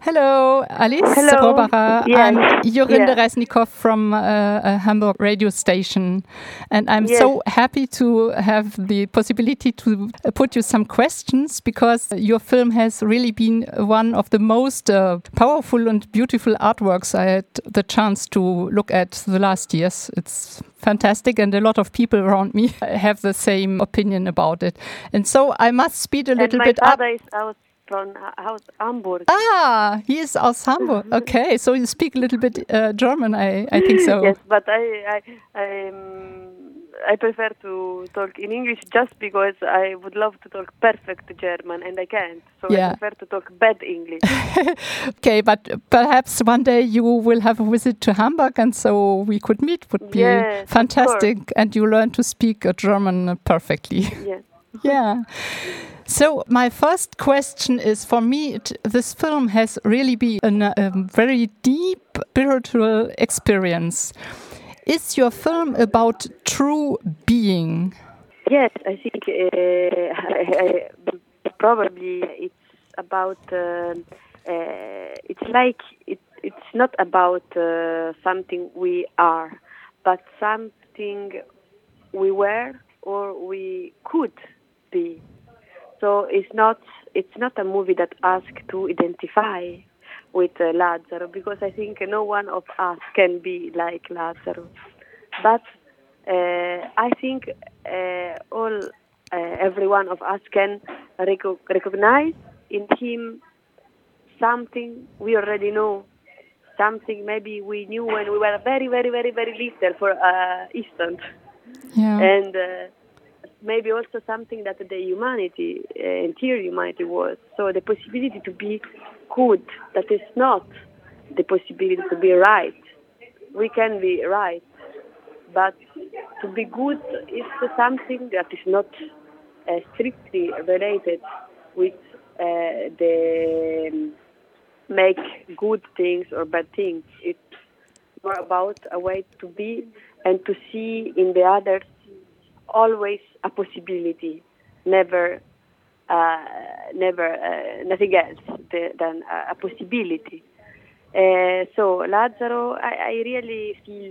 Hello, Alice Hello. Robara. Yes. I'm Jorinde Yeah. Resnikov from a Hamburg radio station. And I'm Yes. so happy to have the possibility to put you some questions because your film has really been one of the most powerful and beautiful artworks I had the chance to look at the last years. It's fantastic, and a lot of people around me have the same opinion about it. And so I must speed a little bit up. My father is out from Hamburg. Ah, he is aus Hamburg. Okay, so you speak a little bit German, I think so. Yes, but I prefer to talk in English just because I would love to talk perfect German and I can't. So Yeah. I prefer to talk bad English. Okay, but perhaps one day you will have a visit to Hamburg and so we could meet. Would be Yes, fantastic. And you learn to speak German perfectly. Yes. Yeah. So my first question is, for me, this film has really been a very deep spiritual experience. Is your film about true being? Yes, I think probably it's about. It's not about something we are, but something we were or we could be. So it's not a movie that asks to identify with Lazzaro, because I think no one of us can be like Lazzaro. But I think every one of us can recognize in him something we already know, something maybe we knew when we were very, very, very, very little for instant. Yeah. And maybe also something that the humanity, entire humanity was. So the possibility to be good, that is not the possibility to be right. We can be right, but to be good is something that is not strictly related with the make good things or bad things. It's more about a way to be and to see in the others always a possibility, never nothing else than a possibility. So Lazzaro, I really feel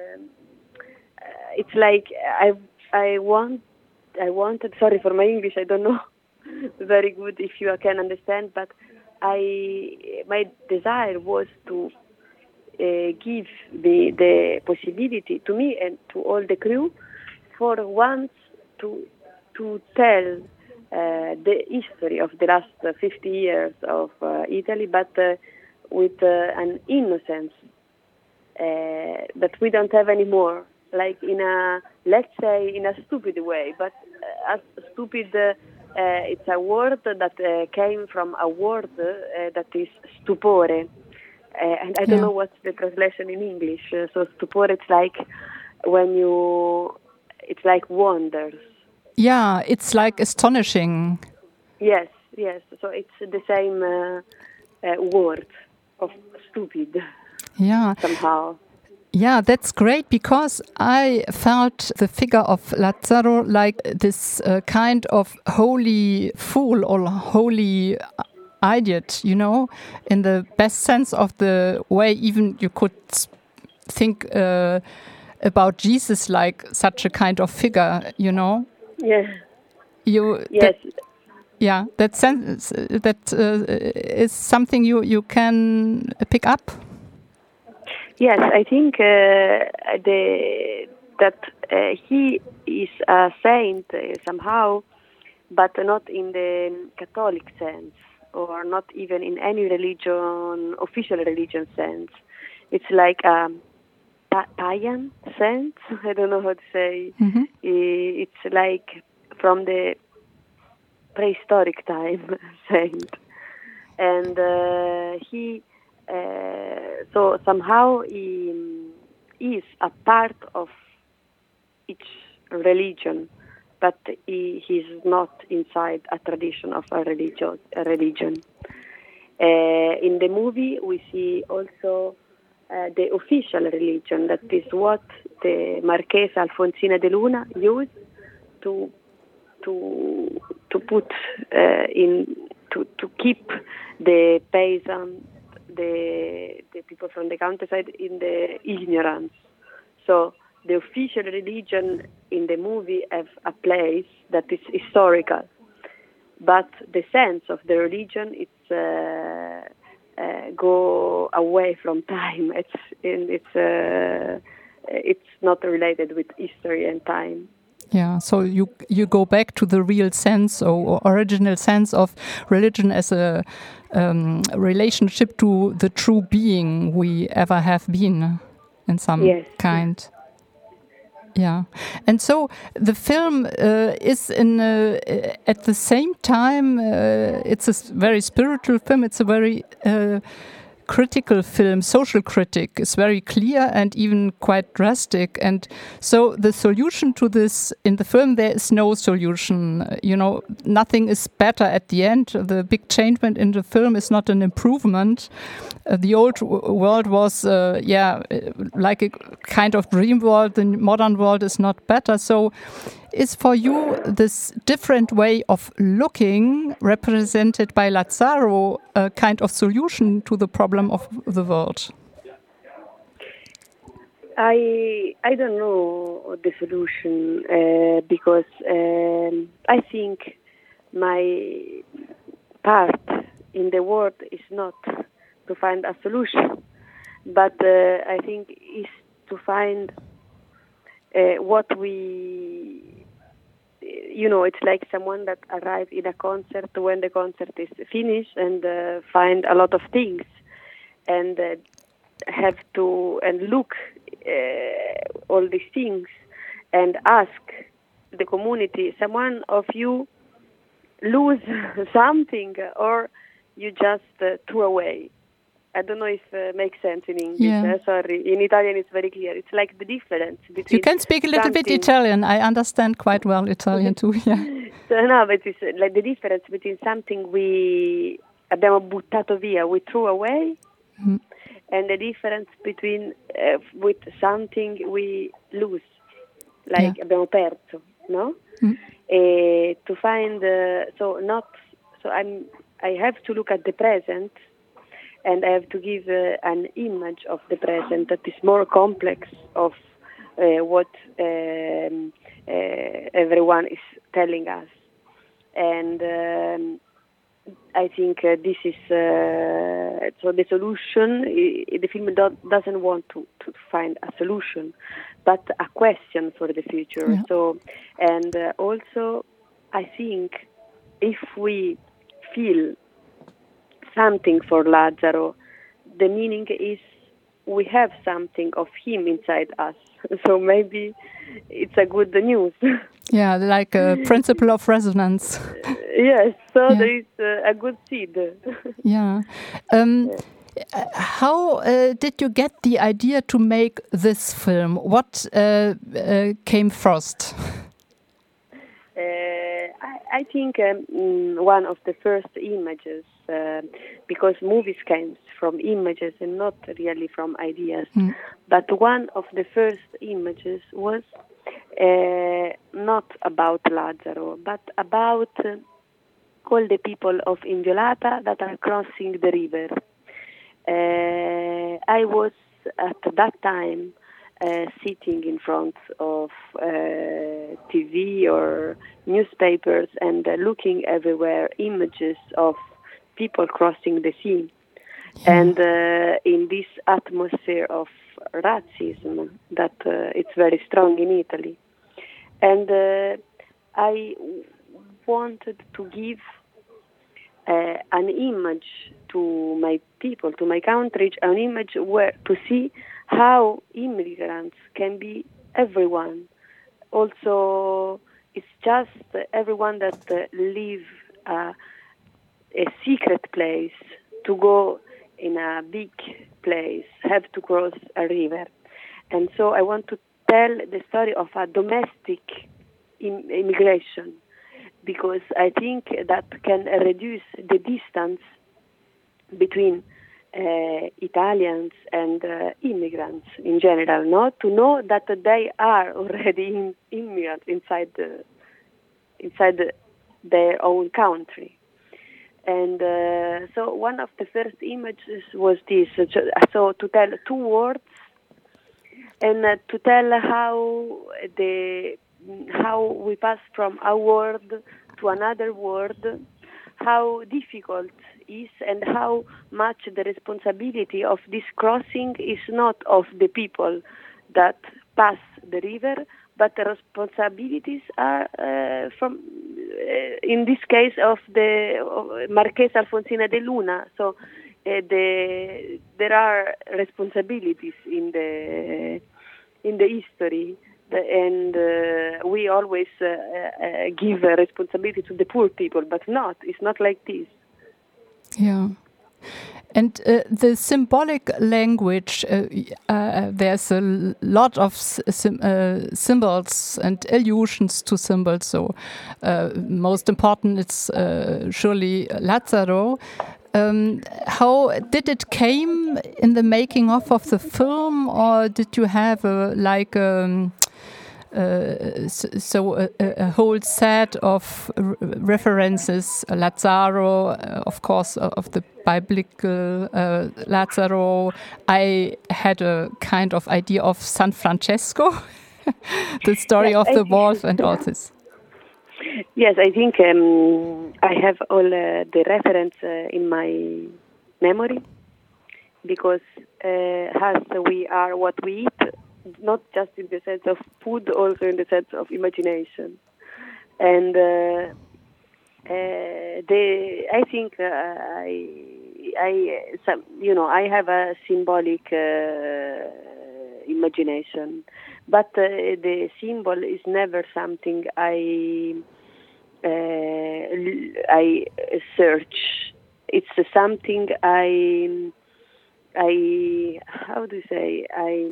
it's like I wanted. Sorry for my English. I don't know very good if you can understand, but my desire was to give the possibility to me and to all the crew for once to tell the history of the last 50 years of Italy, but with an innocence that we don't have anymore, like in a, let's say, in a stupid way, but stupid, it's a word that came from a word that is stupore, and I don't know what's the translation in English, so stupore, it's like when it's like wonders. Yeah, it's like astonishing. Yes. So it's the same word of stupid. Yeah. Somehow. Yeah, that's great, because I felt the figure of Lazzaro like this kind of holy fool or holy idiot, in the best sense of the way. Even you could think about Jesus like such a kind of figure, Yeah. Yes. That sense, that is something you can pick up. Yes, I think that he is a saint somehow, but not in the Catholic sense, or not even in any religion, official religion sense. It's like a pagan sense. I don't know how to say. Mm-hmm. It's like from the prehistoric time saint, and he. So somehow he is a part of each religion, but he's not inside a tradition of a religion. In the movie, we see also the official religion, that is what the Marchesa Alfonsina de Luna used to put to keep the peasant the people from the countryside in the ignorance. So the official religion in the movie have a place that is historical, but the sense of the religion go away from time. It's not related with history and time. Yeah, so you go back to the real sense or original sense of religion as a relationship to the true being we ever have been in some kind. Yeah, and so the film is at the same time. It's a very spiritual film. It's a very critical film, social critic. Is very clear and even quite drastic. And so the solution to this in the film, there is no solution. Nothing is better at the end. The big changement in the film is not an improvement. The old world was, like a kind of dream world. The modern world is not better. So is for you this different way of looking, represented by Lazzaro, a kind of solution to the problem of the world? I don't know the solution because I think my part in the world is not to find a solution, but I think is to find what we, it's like someone that arrived in a concert when the concert is finished and find a lot of things and have to and look all these things and ask the community, someone of you lose something or you just threw away. I don't know if it makes sense in English. Yeah. Sorry. In Italian, it's very clear. It's like the difference between... You can speak a little bit Italian. I understand quite well Italian too. Yeah. No, but it's like the difference between something we abbiamo buttato via, we threw away, and the difference between with something we lose, like abbiamo perso, no? To find I have to look at the present. And I have to give an image of the present that is more complex of what everyone is telling us. And I think this is so the solution. The film doesn't want to find a solution, but a question for the future. Yeah. So, and also, I think if we feel something for Lazzaro, the meaning is we have something of him inside us. So maybe it's a good news. Yeah, like a principle of resonance. Yes, so there is a good seed. Yeah. How did you get the idea to make this film? What came first? I think one of the first images, because movies came from images and not really from ideas, but one of the first images was not about Lazzaro, but about all the people of Inviolata that are crossing the river. I was at that time sitting in front of TV or newspapers and looking everywhere images of people crossing the sea. Yeah. And in this atmosphere of racism that it's very strong in Italy. And I wanted to give an image to my people, to my country, an image where to see how immigrants can be everyone. Also, it's just everyone that live a secret place to go in a big place, have to cross a river. And so I want to tell the story of a domestic immigration, because I think that can reduce the distance between Italians and immigrants in general, no? To know that they are already immigrants inside their own country. And so one of the first images was this. So to tell two words, and to tell how we pass from a word to another word, how difficult is, and how much the responsibility of this crossing is not of the people that pass the river, but the responsibilities are in this case, of the Marquesa Alfonsina de Luna. So there are responsibilities in the history, and we always give a responsibility to the poor people, but it's not like this. Yeah. And the symbolic language, there's a lot of symbols and allusions to symbols. So most important, it's surely Lazzaro. How did it came in the making of the film, or did you have a whole set of references? Lazzaro, of course, of the biblical Lazzaro. I had a kind of idea of San Francesco, the story of the wolf and all this. Yes, I think I have all the reference in my memory, because as we are what we eat, not just in the sense of food, also in the sense of imagination. And I think I have a symbolic imagination, but the symbol is never something I search. It's something I how do you say,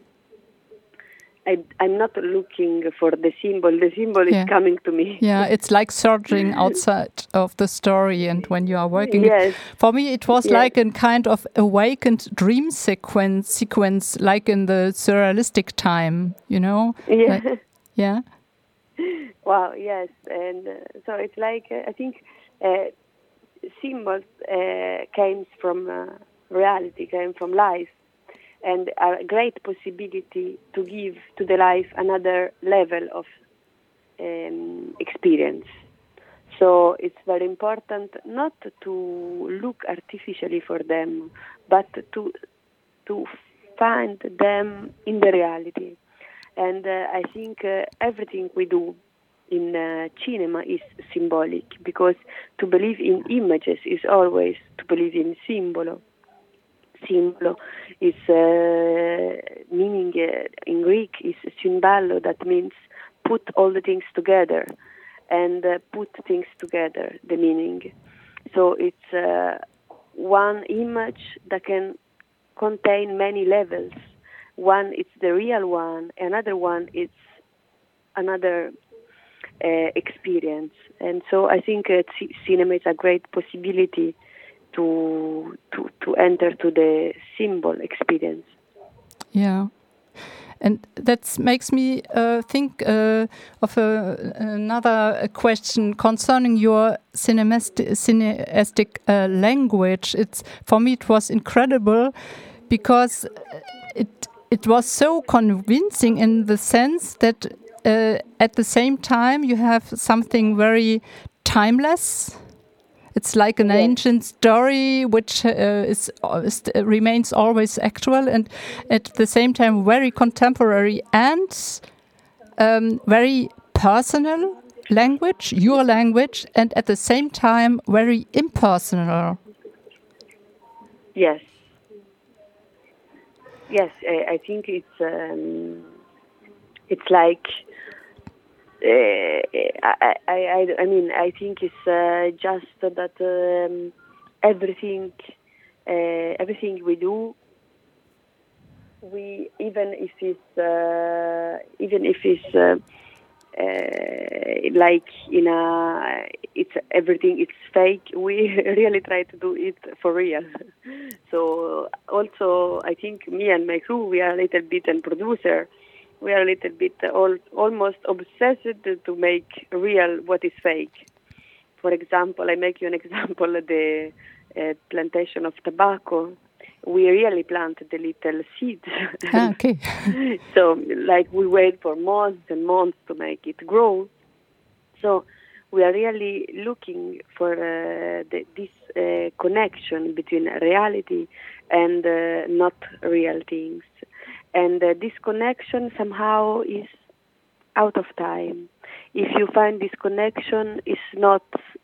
I'm not looking for the symbol. The symbol is coming to me. Yeah, it's like searching outside of the story, and when you are working, for me it was like a kind of awakened dream sequence, like in the surrealistic time, you know? Yeah. Yeah. Wow. Yes, and so it's like I think symbols came from reality, came from life, and a great possibility to give to the life another level of experience. So it's very important not to look artificially for them, but to find them in the reality. And I think everything we do in cinema is symbolic, because to believe in images is always to believe in symbolo. Symbolo is meaning in Greek is symballo, that means put all the things together, and put things together, the meaning. So it's one image that can contain many levels. One it's the real one, another one it's another experience. And so I think cinema is a great possibility to enter to the symbol experience. Yeah. And that makes me think of another question concerning your cineastic language. For me it was incredible, because it was so convincing in the sense that at the same time you have something very timeless. It's like an ancient story which remains always actual, and at the same time very contemporary and very personal language, your language, and at the same time very impersonal. Yes. Yes, I think it's like I mean, I think it's just that everything we do, we even if it's like it's everything it's fake, we really try to do it for real. So also I think me and my crew, we are a little bit, and producer, we are a little bit almost obsessed to make real what is fake. for example, I make you an example, the plantation of tobacco. We really plant the little seeds. Okay. So, like, we wait for months and months to make it grow. So, we are really looking for this connection between reality and not real things. And this connection somehow is out of time. If you find this connection, it's not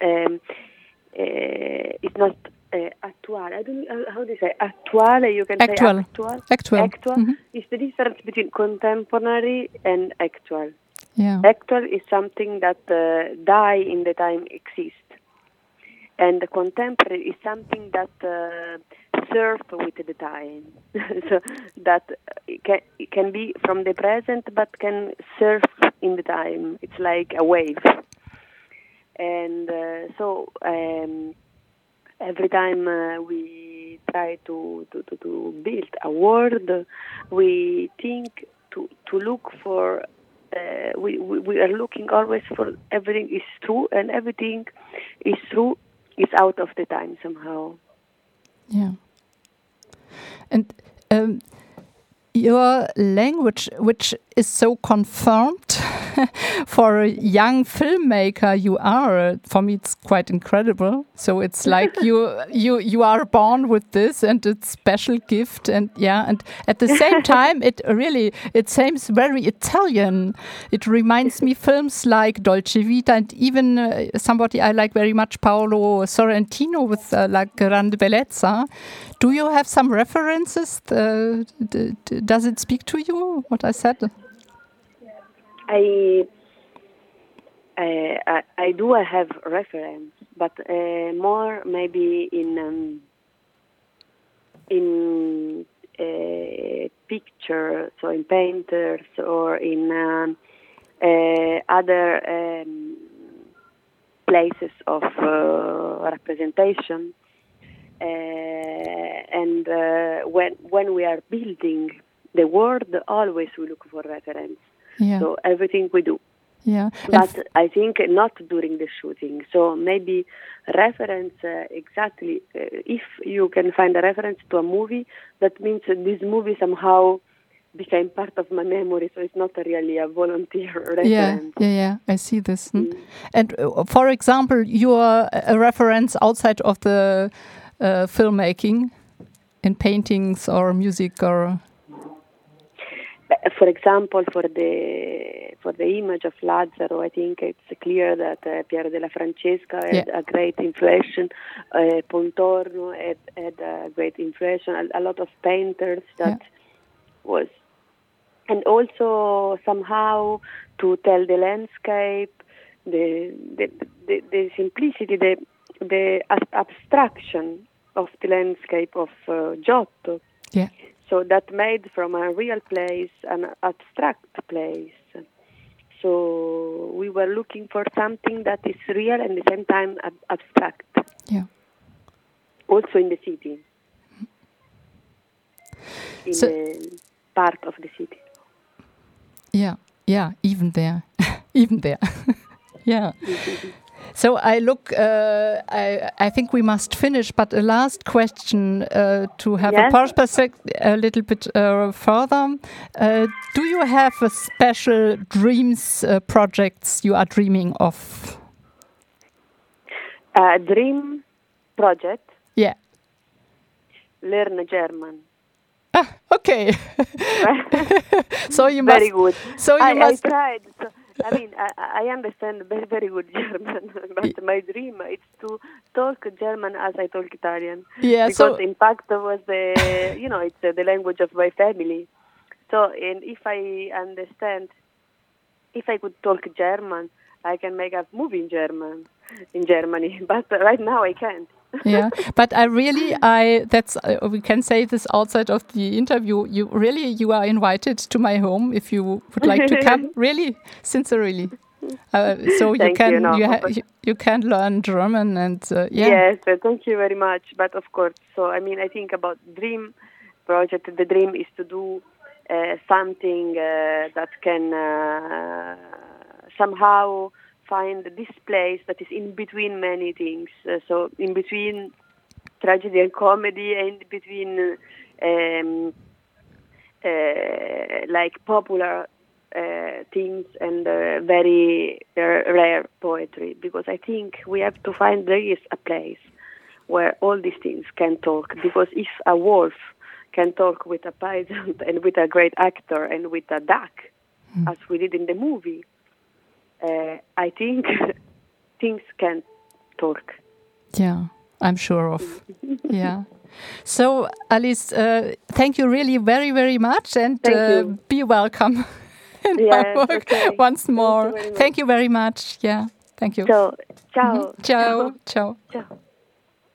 actual. I don't know how do you say actual. You can say actual. Actual. Mm-hmm. It's the difference between contemporary and actual. Yeah. Actual is something that die in the time exists, and the contemporary is something that surf with the time. So that it can be from the present, but can surf in the time. It's like a wave, and so. Every time we try to build a world, we think to look for. We are looking always for everything is true, and everything is true is out of the time somehow. Yeah. And your language, which is so confirmed for a young filmmaker you are, for me it's quite incredible. So it's like you are born with this, and it's special gift, and and at the same time it seems very Italian. It reminds me films like Dolce Vita, and even somebody I like very much, Paolo Sorrentino, with La Grande Bellezza. Do you have some references? Does it speak to you, what I said? I do have reference, but more maybe in picture, so in painters or in other places of representation. And when we are building the world, always we look for reference. Yeah. So everything we do. Yeah. But I think not during the shooting. So maybe reference exactly. If you can find a reference to a movie, that means this movie somehow became part of my memory. So it's not really a volunteer reference. Yeah. I see this. And for example, you are a reference outside of the filmmaking, in paintings or music or. For example, for the image of Lazzaro, I think it's clear that Piero della Francesca had a great influence. Pontormo had a great influence. A lot of painters that was, and also somehow to tell the landscape, the simplicity, the abstraction of the landscape of Giotto. Yeah. So that made from a real place an abstract place. So we were looking for something that is real and at the same time abstract. Yeah. Also in the city. In the part of the city. Yeah, even there. Even there. Yeah. So I look, I think we must finish, but a last question to have a perspective a little bit further. Do you have a special dreams, projects you are dreaming of? Dream project? Yeah. Learn German. Ah, okay. So you must. Very good. So you must. I tried. So, I mean, I understand very, very good German, but my dream is to talk German as I talk Italian. Yeah. Because in fact was it's the language of my family. So, and if I understand, if I could talk German, I can make a movie in Germany. But right now I can't. Yeah, but we can say this outside of the interview. You are invited to my home if you would like to come. Really, sincerely. So you can learn German and Yes, thank you very much. But of course, so I mean, I think about dream project. The dream is to do something that can somehow find this place that is in between many things. So in between tragedy and comedy, and in between like popular things and very rare poetry, because I think we have to find there is a place where all these things can talk, because if a wolf can talk with a peasant and with a great actor and with a duck, as we did in the movie, I think things can talk. Yeah, I'm sure of. Yeah. So, Alice, thank you really very, very much, and be welcome in my work once more. Thank you very much. Yeah, thank you. So, ciao. Ciao. Ciao. Ciao.